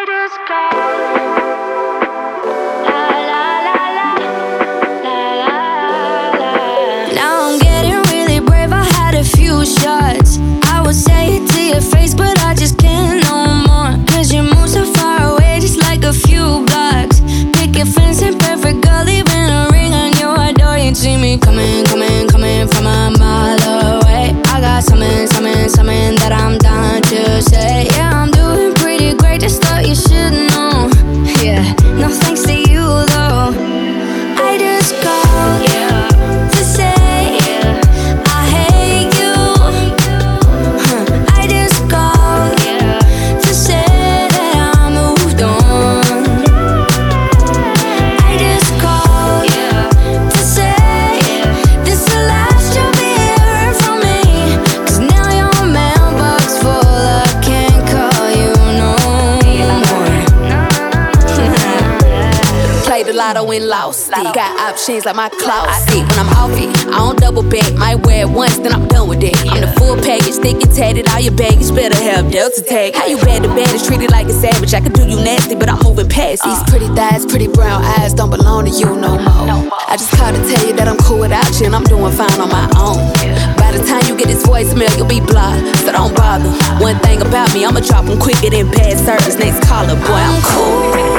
just go. La la la la, la la la. Now I'm getting really brave. I had a few shots. I would say it to your face, but I just can't no more. 'Cause you move so far away, just like a few blocks. Picket fence and perfect girl, leaving a ring on your door. You see me coming, coming, coming from a mile away. I got something that I'm down to say. Yeah, I'm doing pretty great, just thought you should know. Yeah, no thanks to you though. I just called to say I hate you. I just called to say that I moved on. I just called to say this the last you'll be hearing from me. 'Cause now your mailbox full, I can't call you no more. Played the lotto and lost it. Got options like my closet. When I'm off it, I don't double back. Might wear it once, then I'm done with it. I'm the full package, thick and tatted. All your baggage better have Delta tag. How you bad to bad is treated like a savage. I could do you nasty, but I'm moving past these pretty thighs, pretty brown eyes don't belong to you no more. I just called to tell you that I'm cool without you and I'm doing fine on my own. By the time you get this voicemail, you'll be blocked, so don't bother. One thing about me, I'ma drop them quicker than bad service. Next caller, boy, I'm cool.